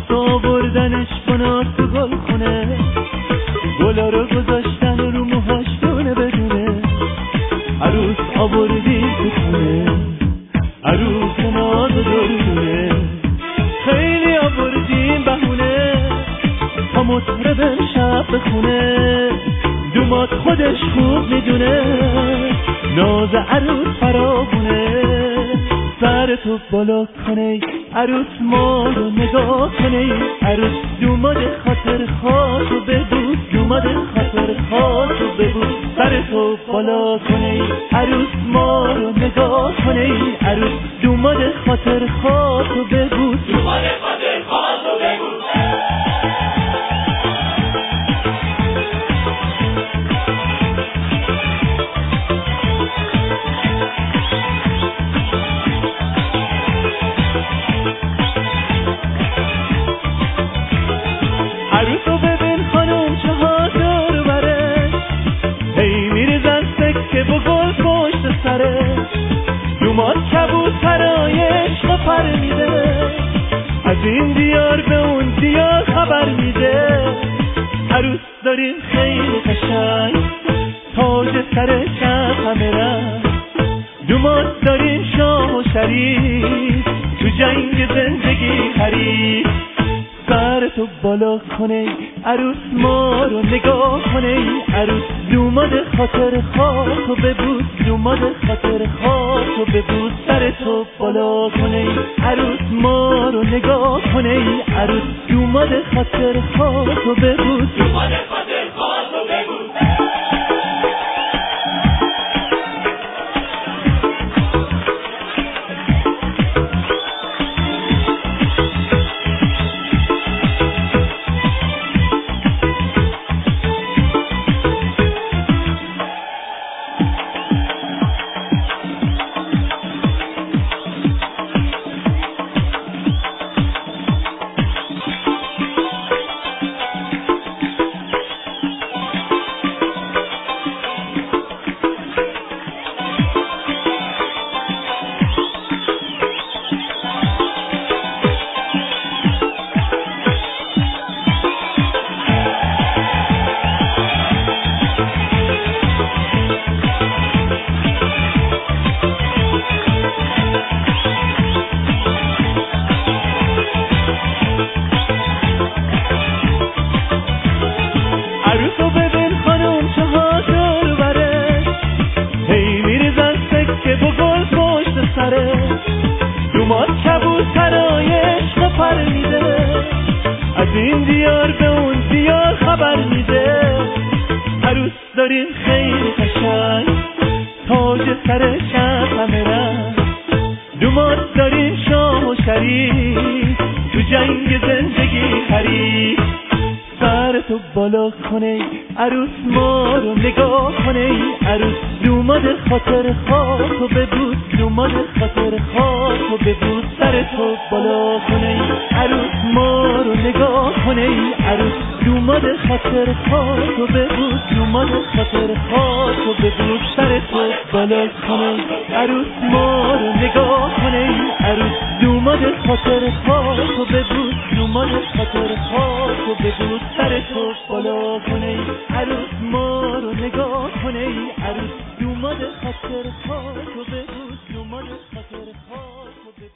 عروس آوردنش کنار تو گل خونه، گلا رو گذاشتن رو موهاش دونه بدونه. عروس آوردی تو خونه، عروس ناز دردونه، خیلی آوردیم بهونه تا مطرب شب بخونه. دومات خودش خوب میدونه ناز عروس فراوونه. سر تو بالا کنه عروس ما رو نگاه کنه، عروس دوماد خاطر خاطر ببوس، دوماد خاطر خاطر ببوس. سر تو بالا کنه عروس ما رو نگاه کنه، عروس دوماد خاطر خاطر ببوس، دوماد خاطر خاطر ببوس. عروسو ببین خانم چه ها دور بره، هی میریزن سکه و گل پشت سره. دوماد کبوترای عشق پر میده، از این دیار به اون دیار خبر میده. عروس داریم خیلی قشنگ، تاج سر شب همه رنگ. دوماد داریم شاه و شریف، تو جنگ زندگی حریف. سر تو بالا کنه عروس ما رو نگاه کنه، عروس دوماد خاطر خاطر ببوس، دوماد خاطر خاطر ببوس. سر تو بالا کنه عروس ما رو نگاه کنه، عروس دوماد خاطر خاطر ببوس، دوماد خاطر خاطر ببوس. عروسو ببین خانم چه ها دور بره، هی میریزن سکه و گل پشت سره. دوماد کبوترای عشق پر میده، از این دیار به اون دیار خبر میده. عروس داریم خیلی قشنگ، تاج سر شب همه رنگ. دوماد داریم شاه و شریف، تو جنگ زندگی حریف. سر تو بالا کنه عروس ما رو نگاه کنه، عروس دوماد خاطر خاطر ببوس، دوماد خاطر خاطر ببوس. سر تو بالا کنه عروس ما رو نگاه کنه، عروس دوماد خاطر خاطر ببوس، دوماد خاطر خاطر ببوس. سر تو بالا کنه عروس ما رو نگاه کنه، عروس دوماد خاطر خاطر ببوس، دوماد خاطر خاطر ببوس. سر تو بالا کنه عروس ما رو نگاه کنه، عروس دوماد خاطر خاطر ببوس، دوماد خاطر خاطر ببوس.